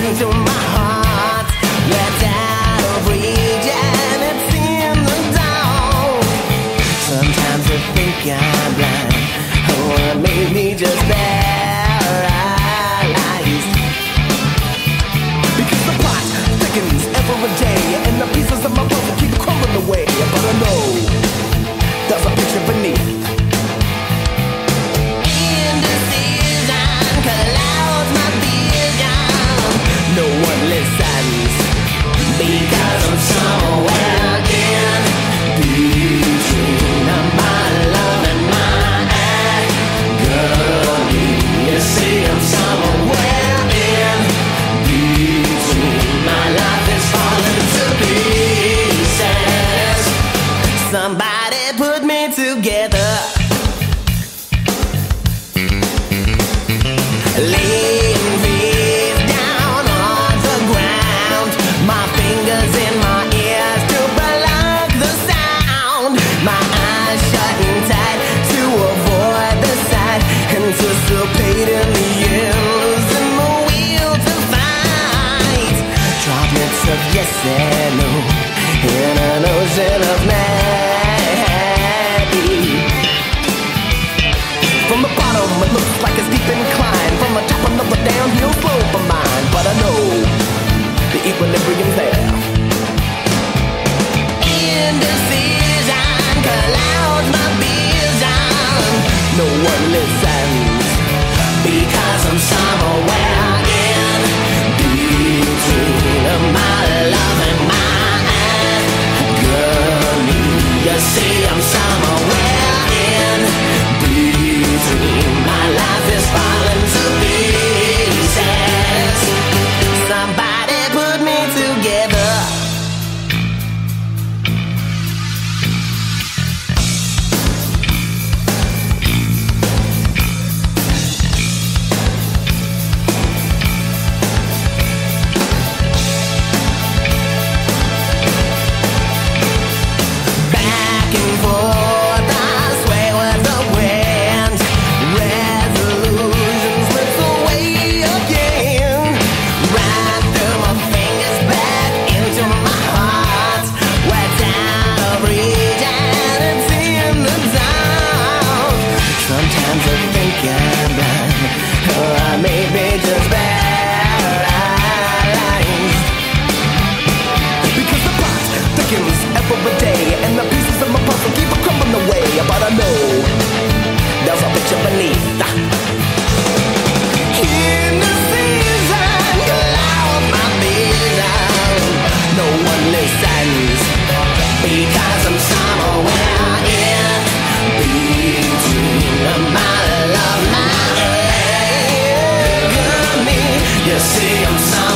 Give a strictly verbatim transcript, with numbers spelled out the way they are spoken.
into my heart. Let out of reach and it's in the dark. Sometimes I think I'm blind, or maybe just paralyzed. Because the plot thickens every day, and the pieces of my puzzle keep crumbling away. But I know there's a picture beneath. Indecision clouds my vision. No one listens because I'm somewhere in between my love and my agony. You see, I'm somewhere in between. My life is falling to pieces. Somebody put me together. Laying face down on the ground, my fingers in my ears to block the sound. My eyes shutting tight to avoid the sight, anticipating the end, losing the will to fight. Droplets of yes and no in an ocean of maybe. From the bottom it looks like it's deep incline, from the top another downhill slope for mine. But I know the equilibrium's there. Indecision clouds my vision. No one listens because I'm somewhere in between my love and my agony. You see, I'm somewhere in between. My life is falling to pieces. Somebody put me together. Back and forth, I sway with the wind. Resolutions slips away again. Right through my fingers, back into my heart. Where out of reach and it's in the dark. Sometimes I think I'm blind, or I may be just paralyzed. Because the plot thickens every day, and the pieces of my puzzle keep crumbling away. But I know there's a picture beneath. Indecision clouds my vision. No one listens because I'm somewhere in between my love, my agony. You see, I'm somewhere